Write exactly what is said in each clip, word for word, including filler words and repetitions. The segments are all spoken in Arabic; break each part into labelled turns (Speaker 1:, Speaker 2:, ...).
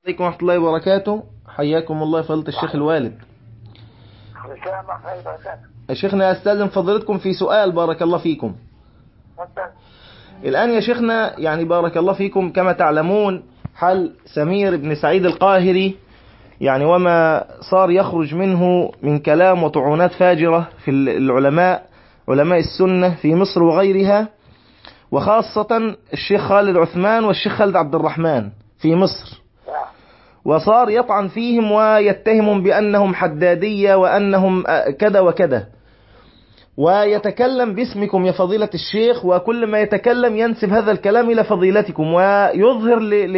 Speaker 1: عليكم ورحمة الله وبركاته. حياكم الله فضيلة الشيخ الوالد. يا شيخنا أستاذن فضيلتكم في سؤال بارك الله فيكم. الآن يا شيخنا يعني بارك الله فيكم كما تعلمون حال سمير بن سعيد القاهري يعني وما صار يخرج منه من كلام وطعونات فاجرة في العلماء علماء السنة في مصر وغيرها، وخاصة الشيخ خالد عثمان والشيخ خالد عبد الرحمن في مصر، وصار يطعن فيهم ويتهمهم بأنهم حدادية وأنهم كذا وكذا، ويتكلم باسمكم يا فضيلة الشيخ، وكل ما يتكلم ينسب هذا الكلام إلى فضيلتكم ويظهر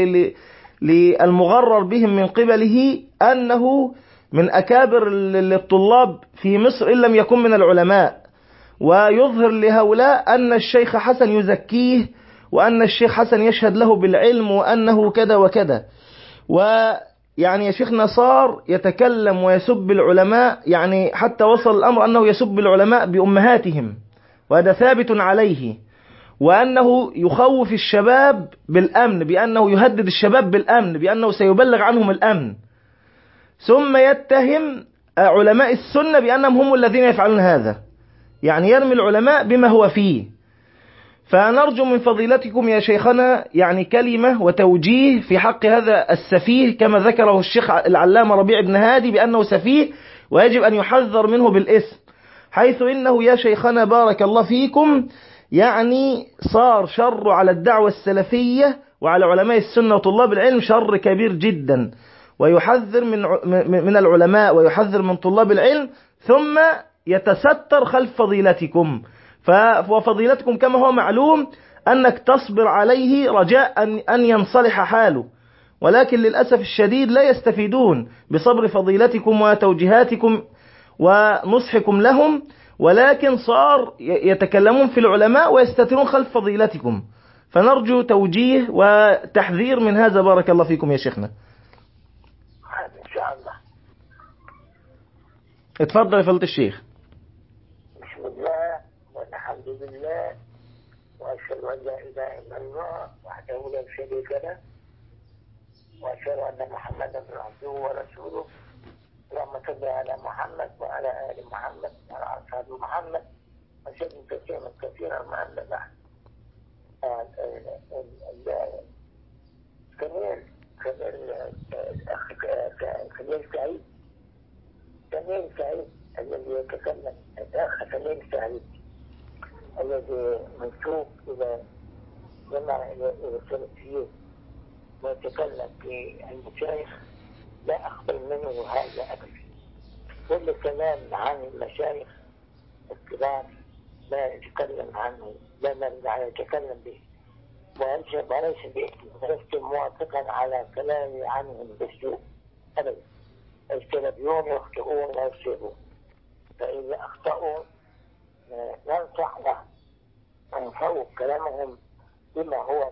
Speaker 1: للمغرر بهم من قبله أنه من أكابر الطلاب في مصر إن لم يكن من العلماء، ويظهر لهؤلاء أن الشيخ حسن يزكيه وأن الشيخ حسن يشهد له بالعلم وأنه كذا وكذا. ويعني يا شيخنا صار يتكلم ويسب العلماء، يعني حتى وصل الأمر أنه يسب العلماء بأمهاتهم، وهذا ثابت عليه، وأنه يخوف الشباب بالأمن، بأنه يهدد الشباب بالأمن، بأنه سيبلغ عنهم الأمن، ثم يتهم علماء السنة بأنهم هم الذين يفعلون هذا، يعني يرمي العلماء بما هو فيه. فنرجو من فضيلتكم يا شيخنا يعني كلمة وتوجيه في حق هذا السفيه كما ذكره الشيخ العلامة ربيع بن هادي بأنه سفيه ويجب أن يحذر منه بالاسم، حيث إنه يا شيخنا بارك الله فيكم يعني صار شر على الدعوة السلفية وعلى علماء السنة وطلاب العلم شر كبير جدا، ويحذر من من العلماء ويحذر من طلاب العلم، ثم يتستر خلف فضيلتكم. وفضيلتكم كما هو معلوم أنك تصبر عليه رجاء أن أن ينصلح حاله، ولكن للأسف الشديد لا يستفيدون بصبر فضيلتكم وتوجيهاتكم ونصحكم لهم، ولكن صار يتكلمون في العلماء ويستترون خلف فضيلتكم. فنرجو توجيه وتحذير من هذا بارك الله فيكم يا شيخنا.
Speaker 2: إن شاء الله.
Speaker 1: اتفضل يا فضيلة الشيخ.
Speaker 2: بسم الله والحمد لله وأشهد أن لا إله إلا الله وحده لا شريك له وأشهد أن محمدا عبده ورسوله. اللهم صل على محمد وعلى آل محمد وعلى أصحاب محمد وسلم تسليما كثيرا. مع أن بعد كميل كميل كميل سعيد كميل سعيد الذي يتكلم الأخ كميل سعيد الذي منسوب إلى جماعة إلى السلفيين ويتكلم في المشايخ لا أقبل منه هذا أبدا. كل كلام عن المشايخ الكبار لا يتكلم عنه، لا لا يتكلم به، وليس ولست موافقا على كلامي عنهم بالسوء أبدا. السلفيون يخطئون ويصيبون، فإذا أخطأوا ننصح لهم ونفوق كلامهم بما هو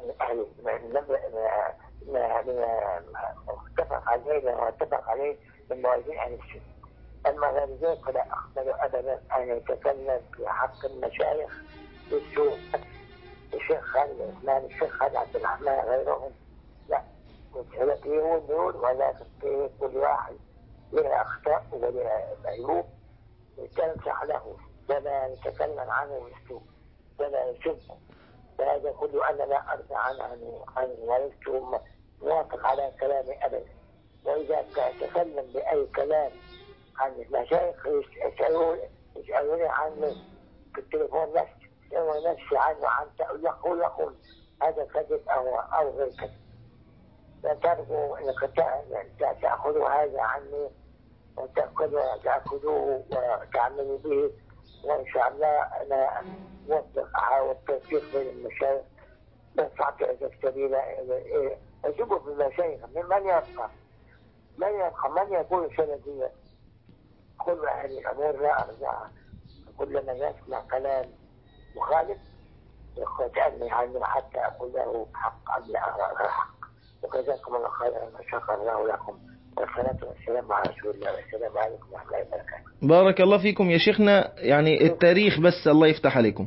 Speaker 2: متفق عليه واتفق عليه من موازين أهل السنة. أما غير ذلك فلا أقبل أبدا أن يتكلم في حق المشايخ بالسوء. الشيخ خالد عثمان، الشيخ خالد عبد الرحمن، غيرهم لا، السلفيون دول، ولكن كل واحد له أخطاء وله عيوب تنصح له ولا يتكلم عنه بالسوء ولا يسبه. فهذا كله أنا لا أرضى عنه عنه ولست موافق على كلامي أبدا. وإذا تكلم بأي كلام عن المشايخ يسألوني عنه في التليفون نفسي يسألوني نفسي عنه عن يقول يقول هذا كذب أو أو غير كذب. فترجو أنك تأخذوا هذا عني وتأخذوا تأخذوه وتعملوا به، وإن شاء الله أنا أوفق أحاول التوفيق بين المشايخ نفعت إذا السبيل أجيبوا في المشايخ من من يبقى من يبقى من يكون سنديا. كل هذه الأمور لا أرجعها. كل من يسمع كلام مخالف يتأني عنه حتى أقول له حق أم لا حق. وجزاكم الله خيرا وشكر الله لكم والصلاة والسلام على رسول الله والسلام عليكم ورحمة الله وبركاته.
Speaker 1: بارك الله فيكم يا شيخنا. يعني التاريخ بس الله يفتح عليكم.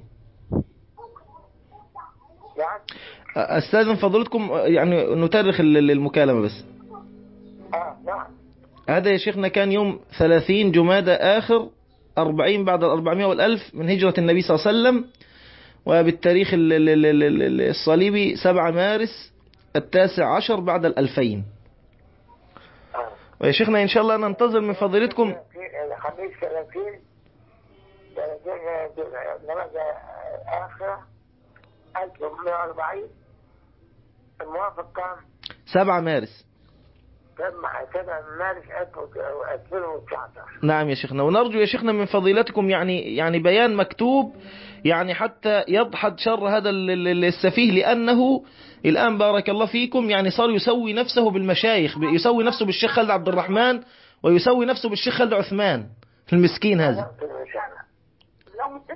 Speaker 2: يعني
Speaker 1: أستاذن فضلتكم يعني نترخ المكالمة بس.
Speaker 2: اه نعم.
Speaker 1: هذا يا شيخنا كان يوم ثلاثين جمادى آخر أربعين بعد الأربعمائة والألف من هجرة النبي صلى الله عليه وسلم، وبالتاريخ ال- ال- ال- ال- الصليبي سبعة مارس التاسع عشر بعد الألفين.
Speaker 2: اه
Speaker 1: ويا شيخنا إن شاء الله ننتظر من فضيلتكم.
Speaker 2: الخميس ثلاثين ثلاثين جمادى آخر ألف وثمانمائة وأربعين الموافق كام؟
Speaker 1: سبعة مارس.
Speaker 2: سبعة مارس ألفين وتسعة عشر.
Speaker 1: نعم يا شيخنا، ونرجو يا شيخنا من فضيلتكم يعني يعني بيان مكتوب يعني حتى يدحض شر هذا ال- ال- السفيه، لأنه الآن بارك الله فيكم يعني صار يسوي نفسه بالمشايخ، يسوي نفسه بالشيخ خالد عبد الرحمن، ويسوي نفسه بالشيخ خالد عثمان المسكين هذا.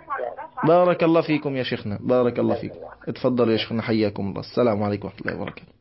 Speaker 1: بارك الله فيكم يا شيخنا، بارك الله فيكم. اتفضل يا شيخنا، حياكم الله. السلام عليكم ورحمة الله وبركاته.